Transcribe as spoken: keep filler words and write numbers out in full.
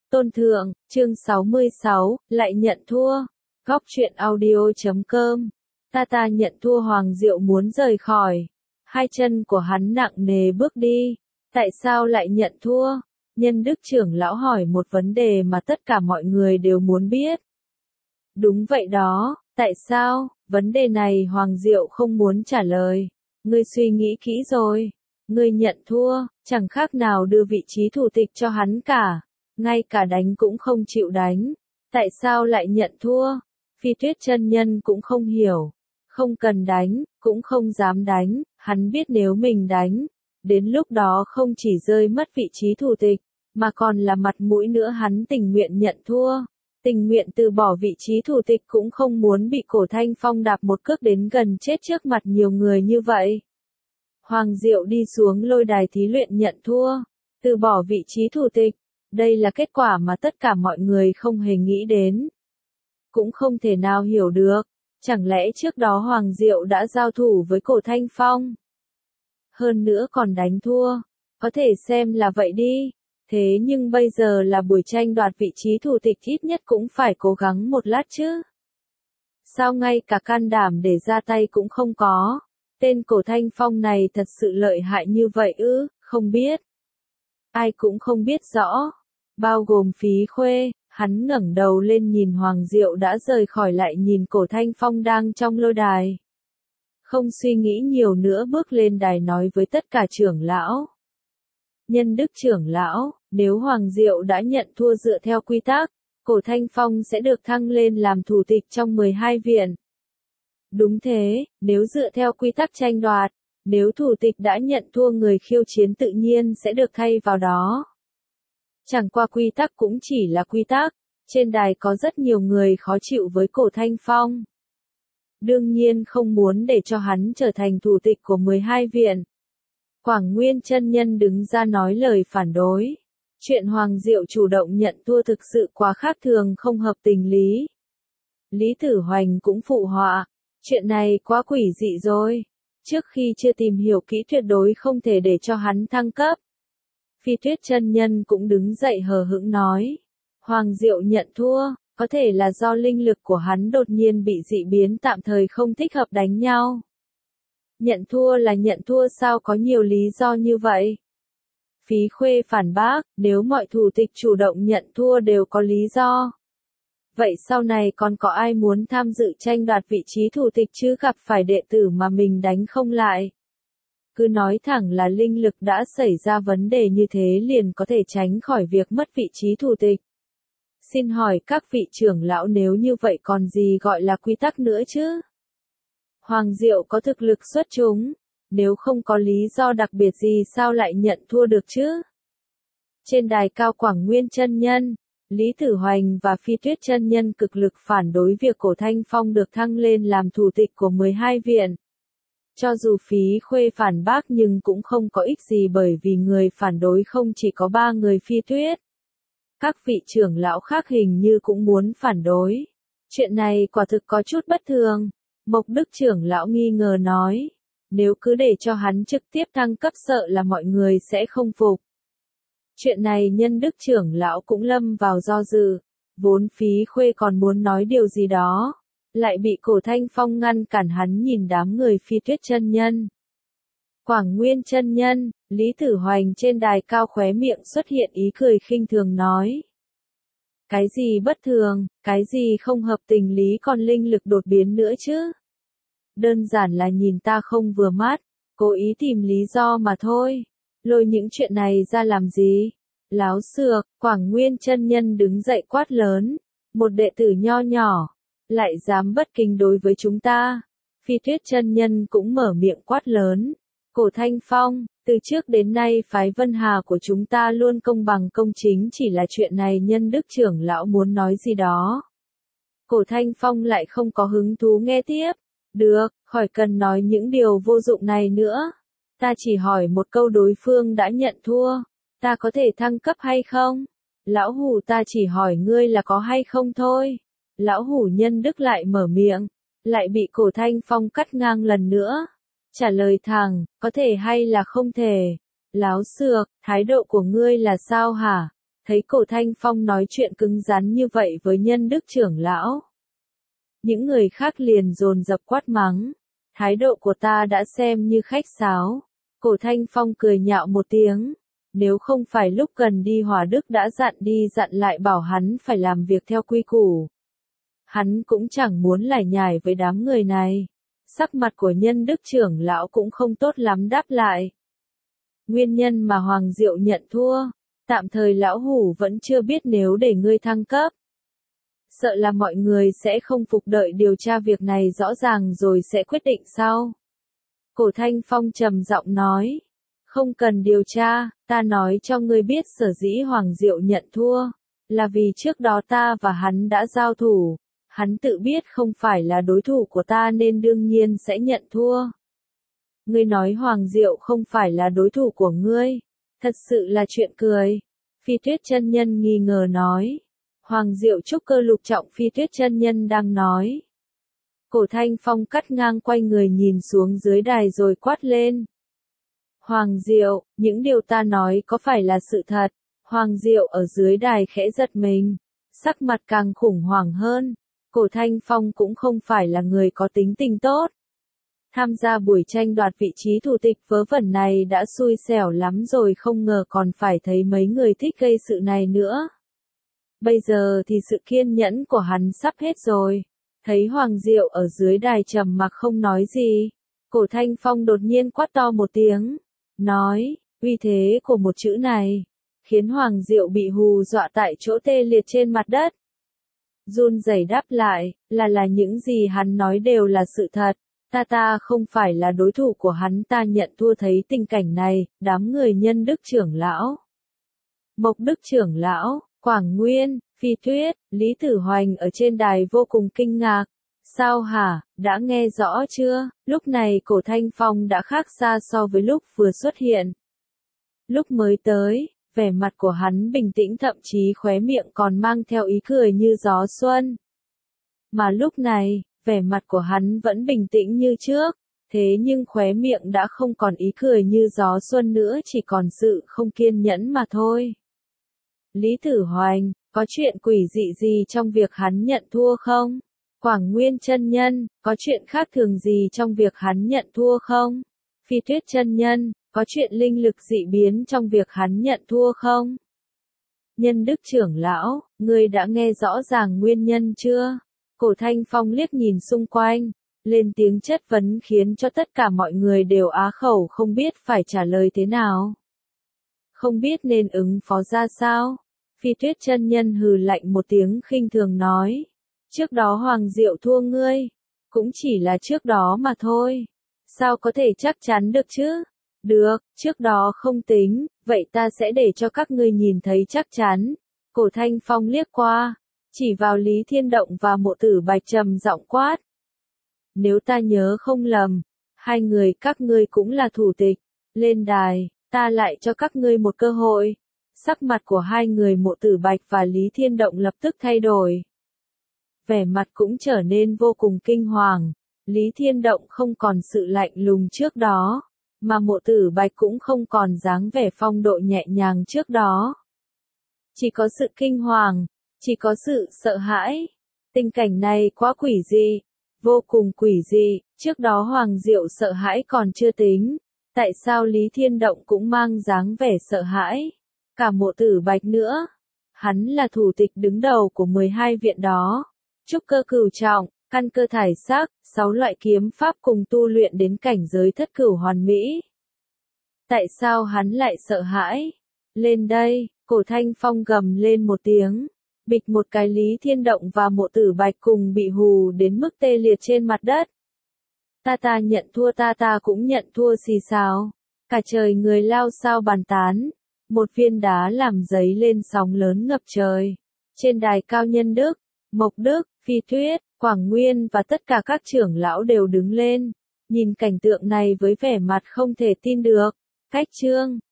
Tôn Thượng, chương sáu mươi sáu, lại nhận thua. Góc truyện audio chấm com. Ta ta nhận thua. Hoàng Diệu muốn rời khỏi. Hai chân của hắn nặng nề bước đi. Tại sao lại nhận thua? Nhân Đức trưởng lão hỏi một vấn đề mà tất cả mọi người đều muốn biết. Đúng vậy đó, tại sao? Vấn đề này Hoàng Diệu không muốn trả lời. Ngươi suy nghĩ kỹ rồi. Ngươi nhận thua, chẳng khác nào đưa vị trí thủ tịch cho hắn cả. Ngay cả đánh cũng không chịu đánh. Tại sao lại nhận thua? Phi Tuyết chân nhân cũng không hiểu. Không cần đánh, cũng không dám đánh, hắn biết nếu mình đánh, đến lúc đó không chỉ rơi mất vị trí thủ tịch, mà còn là mặt mũi nữa. Hắn tình nguyện nhận thua, tình nguyện từ bỏ vị trí thủ tịch, cũng không muốn bị Cổ Thanh Phong đạp một cước đến gần chết trước mặt nhiều người như vậy. Hoàng Diệu đi xuống lôi đài thí luyện nhận thua, từ bỏ vị trí thủ tịch. Đây là kết quả mà tất cả mọi người không hề nghĩ đến. Cũng không thể nào hiểu được. Chẳng lẽ trước đó Hoàng Diệu đã giao thủ với Cổ Thanh Phong? Hơn nữa còn đánh thua. Có thể xem là vậy đi. Thế nhưng bây giờ là buổi tranh đoạt vị trí thủ tịch, ít nhất cũng phải cố gắng một lát chứ. Sao ngay cả can đảm để ra tay cũng không có? Tên Cổ Thanh Phong này thật sự lợi hại như vậy ư? Không biết. Ai cũng không biết rõ. Bao gồm Phí Khuê. Hắn ngẩng đầu lên nhìn Hoàng Diệu đã rời khỏi, lại nhìn Cổ Thanh Phong đang trong lôi đài. Không suy nghĩ nhiều nữa bước lên đài nói với tất cả trưởng lão. Nhân Đức trưởng lão, nếu Hoàng Diệu đã nhận thua dựa theo quy tắc, Cổ Thanh Phong sẽ được thăng lên làm thủ tịch trong mười hai viện. Đúng thế, nếu dựa theo quy tắc tranh đoạt, nếu thủ tịch đã nhận thua, người khiêu chiến tự nhiên sẽ được thay vào đó. Chẳng qua quy tắc cũng chỉ là quy tắc, trên đài có rất nhiều người khó chịu với Cổ Thanh Phong. Đương nhiên không muốn để cho hắn trở thành thủ tịch của mười hai viện. Quảng Nguyên chân nhân đứng ra nói lời phản đối. Chuyện Hoàng Diệu chủ động nhận thua thực sự quá khác thường, không hợp tình lý. Lý Tử Hoành cũng phụ họa. Chuyện này quá quỷ dị rồi. Trước khi chưa tìm hiểu kỹ tuyệt đối không thể để cho hắn thăng cấp. Phi Tuyết chân nhân cũng đứng dậy hờ hững nói. Hoàng Diệu nhận thua, có thể là do linh lực của hắn đột nhiên bị dị biến, tạm thời không thích hợp đánh nhau. Nhận thua là nhận thua sao, có nhiều lý do như vậy? Phí Khuê phản bác, nếu mọi thủ tịch chủ động nhận thua đều có lý do. Vậy sau này còn có ai muốn tham dự tranh đoạt vị trí thủ tịch chứ, gặp phải đệ tử mà mình đánh không lại? Cứ nói thẳng là linh lực đã xảy ra vấn đề như thế liền có thể tránh khỏi việc mất vị trí thủ tịch. Xin hỏi các vị trưởng lão, nếu như vậy còn gì gọi là quy tắc nữa chứ? Hoàng Diệu có thực lực xuất chúng, nếu không có lý do đặc biệt gì sao lại nhận thua được chứ? Trên đài cao, Quảng Nguyên chân nhân, Lý Tử Hoành và Phi Tuyết chân nhân cực lực phản đối việc Cổ Thanh Phong được thăng lên làm thủ tịch của mười hai viện. Cho dù Phí Khuê phản bác nhưng cũng không có ích gì, bởi vì người phản đối không chỉ có ba người Phi Tuyết. Các vị trưởng lão khác hình như cũng muốn phản đối. Chuyện này quả thực có chút bất thường. Mộc Đức trưởng lão nghi ngờ nói. Nếu cứ để cho hắn trực tiếp thăng cấp sợ là mọi người sẽ không phục. Chuyện này Nhân Đức trưởng lão cũng lâm vào do dự. Vốn Phí Khuê còn muốn nói điều gì đó, lại bị Cổ Thanh Phong ngăn cản. Hắn nhìn đám người Phi Tuyết chân nhân, Quảng Nguyên chân nhân, Lý Tử Hoành trên đài cao, khóe miệng xuất hiện ý cười khinh thường nói. Cái gì bất thường, cái gì không hợp tình lý, còn linh lực đột biến nữa chứ? Đơn giản là nhìn ta không vừa mắt, cố ý tìm lý do mà thôi. Lôi những chuyện này ra làm gì? Láo xược. Quảng Nguyên chân nhân đứng dậy quát lớn. Một đệ tử nho nhỏ, lại dám bất kính đối với chúng ta. Phi Tuyết chân nhân cũng mở miệng quát lớn. Cổ Thanh Phong, từ trước đến nay phái Vân Hà của chúng ta luôn công bằng công chính, chỉ là chuyện này Nhân Đức trưởng lão muốn nói gì đó. Cổ Thanh Phong lại không có hứng thú nghe tiếp. Được, khỏi cần nói những điều vô dụng này nữa. Ta chỉ hỏi một câu, đối phương đã nhận thua, ta có thể thăng cấp hay không? Lão hủ ta chỉ hỏi ngươi là có hay không thôi. Lão hủ Nhân Đức lại mở miệng, lại bị Cổ Thanh Phong cắt ngang lần nữa. Trả lời thẳng, có thể hay là không thể? Láo xược, thái độ của ngươi là sao hả? Thấy Cổ Thanh Phong nói chuyện cứng rắn như vậy với Nhân Đức trưởng lão, những người khác liền dồn dập quát mắng. Thái độ của ta đã xem như khách sáo. Cổ Thanh Phong cười nhạo một tiếng. Nếu không phải lúc gần đi Hòa Đức đã dặn đi dặn lại bảo hắn phải làm việc theo quy củ, hắn cũng chẳng muốn lải nhải với đám người này. Sắc mặt của Nhân Đức trưởng lão cũng không tốt lắm đáp lại. Nguyên nhân mà Hoàng Diệu nhận thua, tạm thời lão hủ vẫn chưa biết, nếu để ngươi thăng cấp, sợ là mọi người sẽ không phục, đợi điều tra việc này rõ ràng rồi sẽ quyết định sau. Cổ Thanh Phong trầm giọng nói. Không cần điều tra, ta nói cho ngươi biết sở dĩ Hoàng Diệu nhận thua, là vì trước đó ta và hắn đã giao thủ, hắn tự biết không phải là đối thủ của ta nên đương nhiên sẽ nhận thua. Ngươi nói Hoàng Diệu không phải là đối thủ của ngươi, thật sự là chuyện cười. Phi Tuyết chân nhân nghi ngờ nói. Hoàng Diệu trúc cơ lục trọng. Phi Tuyết chân nhân đang nói. Cổ Thanh Phong cắt ngang quay người nhìn xuống dưới đài rồi quát lên. Hoàng Diệu, những điều ta nói có phải là sự thật? Hoàng Diệu ở dưới đài khẽ giật mình, sắc mặt càng khủng hoảng hơn. Cổ Thanh Phong cũng không phải là người có tính tình tốt. Tham gia buổi tranh đoạt vị trí thủ tịch vớ vẩn này đã xui xẻo lắm rồi, không ngờ còn phải thấy mấy người thích gây sự này nữa. Bây giờ thì sự kiên nhẫn của hắn sắp hết rồi. Thấy Hoàng Diệu ở dưới đài trầm mặc không nói gì, Cổ Thanh Phong đột nhiên quát to một tiếng, nói, uy thế của một chữ này, khiến Hoàng Diệu bị hù dọa tại chỗ tê liệt trên mặt đất. Run rẩy đáp lại, là là những gì hắn nói đều là sự thật, ta ta không phải là đối thủ của hắn, ta nhận thua. Thấy tình cảnh này, đám người Nhân Đức trưởng lão, Mộc Đức trưởng lão, Quảng Nguyên, Phi Tuyết, Lý Tử Hoành ở trên đài vô cùng kinh ngạc. Sao hả, đã nghe rõ chưa? Lúc này Cổ Thanh Phong đã khác xa so với lúc vừa xuất hiện. Lúc mới tới, vẻ mặt của hắn bình tĩnh, thậm chí khóe miệng còn mang theo ý cười như gió xuân. Mà lúc này, vẻ mặt của hắn vẫn bình tĩnh như trước, thế nhưng khóe miệng đã không còn ý cười như gió xuân nữa, chỉ còn sự không kiên nhẫn mà thôi. Lý Tử Hoành, có chuyện quỷ dị gì trong việc hắn nhận thua không? Quảng Nguyên chân nhân, có chuyện khác thường gì trong việc hắn nhận thua không? Phi Tuyết chân nhân, có chuyện linh lực dị biến trong việc hắn nhận thua không? Nhân Đức trưởng lão, ngươi đã nghe rõ ràng nguyên nhân chưa? Cổ Thanh Phong liếc nhìn xung quanh, lên tiếng chất vấn khiến cho tất cả mọi người đều á khẩu không biết phải trả lời thế nào. Không biết nên ứng phó ra sao? Phi Tuyết chân nhân hừ lạnh một tiếng khinh thường nói. Trước đó Hoàng Diệu thua ngươi, cũng chỉ là trước đó mà thôi. Sao có thể chắc chắn được chứ? Được, trước đó không tính, vậy ta sẽ để cho các ngươi nhìn thấy chắc chắn. Cổ Thanh Phong liếc qua, chỉ vào Lý Thiên Động và Mộ Tử Bạch trầm giọng quát. Nếu ta nhớ không lầm, hai người các ngươi cũng là thủ tịch, lên đài, ta lại cho các ngươi một cơ hội. Sắc mặt của hai người Mộ Tử Bạch và Lý Thiên Động lập tức thay đổi. Vẻ mặt cũng trở nên vô cùng kinh hoàng. Lý Thiên Động không còn sự lạnh lùng trước đó, mà Mộ Tử Bạch cũng không còn dáng vẻ phong độ nhẹ nhàng trước đó. Chỉ có sự kinh hoàng, chỉ có sự sợ hãi. Tình cảnh này quá quỷ dị, vô cùng quỷ dị. Trước đó Hoàng Diệu sợ hãi còn chưa tính, tại sao Lý Thiên Động cũng mang dáng vẻ sợ hãi? Cả Mộ Tử Bạch nữa. Hắn là thủ tịch đứng đầu của mười hai viện đó. Trúc cơ cửu trọng, căn cơ thải sắc, sáu loại kiếm pháp cùng tu luyện đến cảnh giới thất cửu hoàn mỹ. Tại sao hắn lại sợ hãi? Lên đây, Cổ Thanh Phong gầm lên một tiếng, bịch một cái, Lý Thiên Động và Mộ Tử Bạch cùng bị hù đến mức tê liệt trên mặt đất. Ta ta nhận thua, ta ta cũng nhận thua, xì xào. Cả trời người lao sao bàn tán. Một viên đá làm dấy lên sóng lớn ngập trời. Trên đài cao Nhân Đức, Mộc Đức, Phi Tuyết, Quảng Nguyên và tất cả các trưởng lão đều đứng lên, nhìn cảnh tượng này với vẻ mặt không thể tin được. Cách chương